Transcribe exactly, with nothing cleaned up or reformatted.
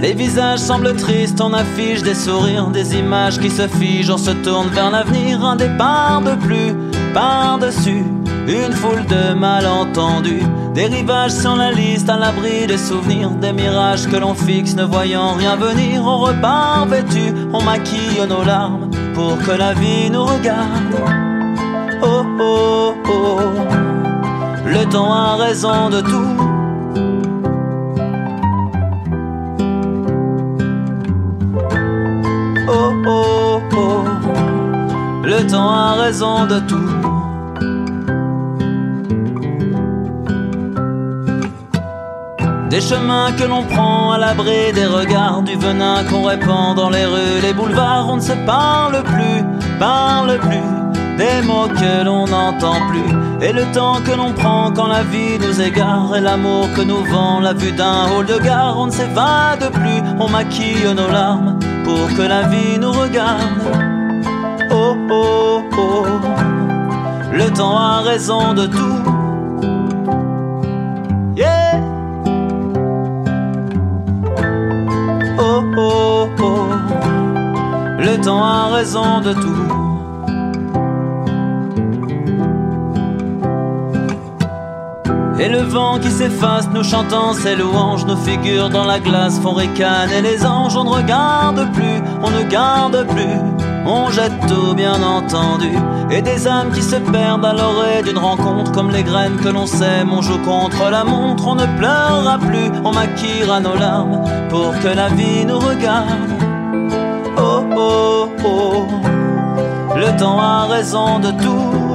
Les visages semblent tristes, on affiche des sourires, des images qui se figent, on se tourne vers l'avenir, un départ de plus, par-dessus, une foule de malentendus, des rivages sur la liste, à l'abri des souvenirs, des mirages que l'on fixe, ne voyant rien venir, on repart vêtu, on maquille nos larmes, pour que la vie nous regarde. Oh oh oh, le temps a raison de tout. Oh oh oh, le temps a raison de tout. Des chemins que l'on prend à l'abri des regards, du venin qu'on répand dans les rues, les boulevards, on ne se parle plus, parle plus, des mots que l'on n'entend plus, et le temps que l'on prend quand la vie nous égare, et l'amour que nous vend la vue d'un hall de gare, on ne s'évade plus, on maquille nos larmes, pour que la vie nous regarde. Oh oh oh, le temps a raison de tout. Yeah. Oh oh oh, le temps a raison de tout. Et le vent qui s'efface, nous chantons ses louanges, nos figures dans la glace font ricaner les anges. On ne regarde plus, on ne garde plus, on jette tout bien entendu. Et des âmes qui se perdent à l'orée d'une rencontre, comme les graines que l'on sème, on joue contre la montre. On ne pleurera plus, on maquillera nos larmes, pour que la vie nous regarde. Oh oh oh, le temps a raison de tout.